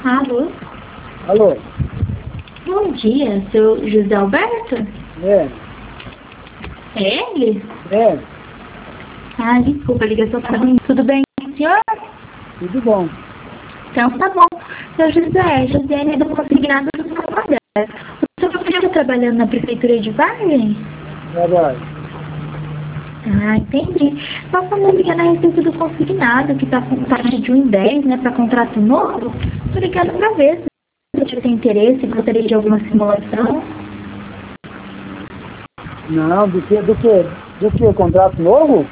Alô? Alô? Bom dia, seu José Alberto? É. É ele? É. Ah, desculpa, a ligação tá ruim. Tudo bem, senhor? Tudo bom. Então tá bom. Seu José do Consignado do São Paulo. O senhor está trabalhando na Prefeitura de Vargem? Trabalho. Ah, entendi. Nós estamos ligando a respeito do consignado, que está com taxa de 1,10, né, para contrato novo. Estou ligando para ver se você tem interesse, gostaria de alguma simulação. Não, do que? Contrato novo?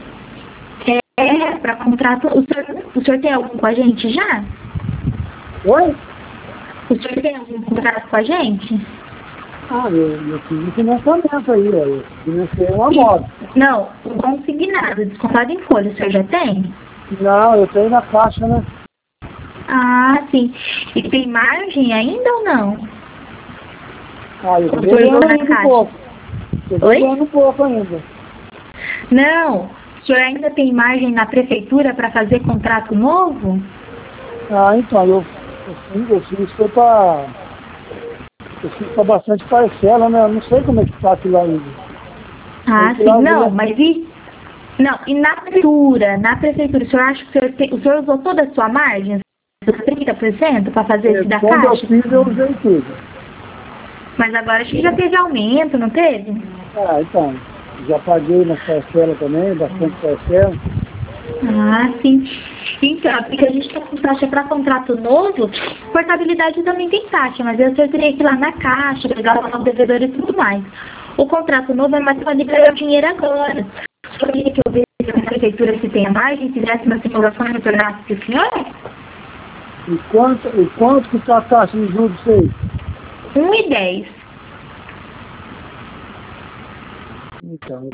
Para contrato. O senhor tem algum com a gente já? Oi? O senhor tem algum contrato com a gente? Ah, eu fiz um financiamento aí, eu financei uma moto. Não, o consignado, descontado em folha, o senhor já tem? Não, eu tenho na caixa, né? Ah, sim. E tem margem ainda ou não? Ah, eu tô O senhor devendo na ainda um caixa. pouco. Tô Oi? devendo um pouco ainda. Não. O senhor ainda tem margem na prefeitura para fazer contrato novo? Ah, então, eu fiz foi pra... Eu fiz pra bastante parcela, né? Eu não sei como é que tá aquilo ainda. Ah, Porque sim. lá Não, eu- mas e... Não, e na prefeitura, o senhor acha que o senhor usou toda a sua margem? Os 30% para fazer esse da Quando eu caixa? fiz, eu usei tudo. Mas agora acho que já teve aumento, não teve? Ah, então, já paguei nas parcelas também, bastante parcela. Ah, sim. Então, porque a gente está com taxa para contrato novo, portabilidade também tem taxa, mas eu só teria que ir lá na caixa, pegar o devedor e tudo mais. O contrato novo é mais para liberar o dinheiro agora. Só queria que eu visse na prefeitura se tem a margem, fizesse uma simulação e retornasse para o senhor. E quanto que está a taxa de juros aí? 1,10. Então,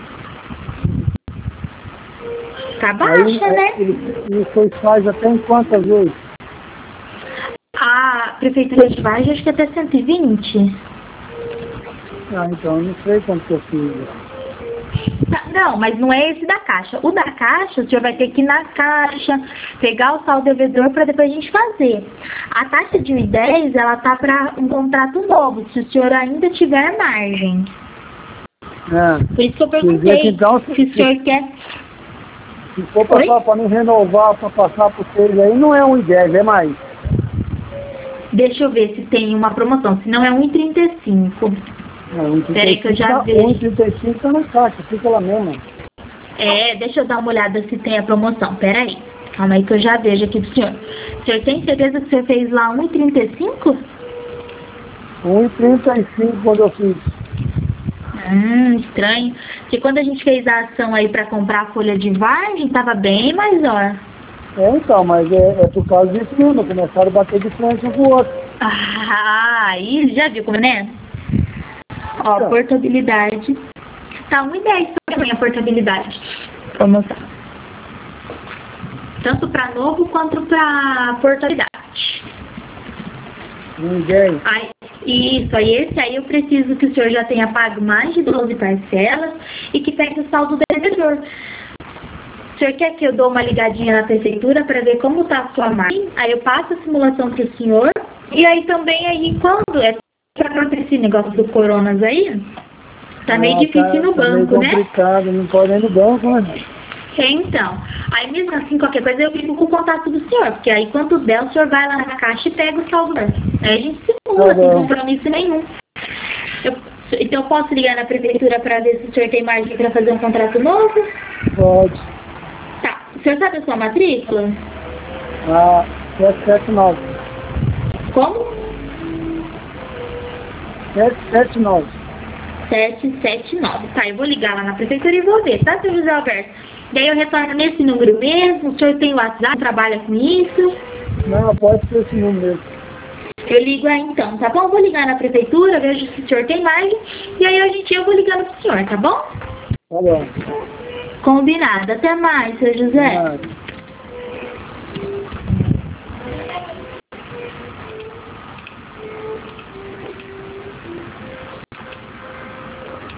Tá baixa, né? ele foi faz até em quantas vezes? A prefeitura de Vargem acho que até 120. Ah, então, eu não sei quanto que eu fiz. Não, mas não é esse da Caixa. O da Caixa, o senhor vai ter que ir na Caixa, pegar o saldo devedor para depois a gente fazer. A taxa de 1,10, ela tá para um contrato novo, se o senhor ainda tiver margem. Por isso que eu perguntei Que, então, se o senhor quer... se for Oi? para me renovar, para passar por vocês aí, não é 1,10, é mais. Deixa eu ver se tem uma promoção, se não é 1,35. Não, Peraí que eu já vejo. 1,35 está na caixa, fica lá mesmo. Deixa eu dar uma olhada se tem a promoção. Peraí. Calma aí que eu já vejo aqui pro senhor. O senhor tem certeza que o senhor fez lá 1,35? 1,35 quando eu fiz. Estranho. Porque quando a gente fez a ação aí pra comprar a folha de Vargem, tava bem mais, ó. Então, mas é por causa disso mesmo, começaram a bater de frente um com o outro. Aí já viu como, né? Ó, Então. portabilidade. Tá 1,10 também a portabilidade. Promoção. Tanto pra novo quanto pra portabilidade. 1,10. Isso, aí esse aí eu preciso que o senhor já tenha pago mais de 12 parcelas e que pegue o saldo do devedor. O senhor quer que eu dou uma ligadinha na prefeitura para ver como está a sua margem? Aí eu passo a simulação para o senhor. E aí também, aí quando é para acontecer esse negócio do coronas aí, tá meio difícil no banco, meio complicado, né? não pode ir no banco, né? Então, aí mesmo assim, qualquer coisa eu fico com o contato do senhor, porque aí quando der, o senhor vai lá na caixa e pega o saldo. Aí a gente simula, sem compromisso nenhum. Então eu posso ligar na prefeitura para ver se o senhor tem margem para fazer um contrato novo? Pode. Tá. O senhor sabe a sua matrícula? 779. Como? 779. 779. Tá, eu vou ligar lá na prefeitura e vou ver, tá, seu José Alberto? Daí eu retorno nesse número mesmo, o senhor tem WhatsApp, trabalha com isso? Não, pode ser esse número mesmo. Eu ligo aí então, tá bom? Eu vou ligar na prefeitura, vejo se o senhor tem margem, e aí eu vou ligando pro senhor, tá bom? Tá bom. Combinado. Até mais, seu José.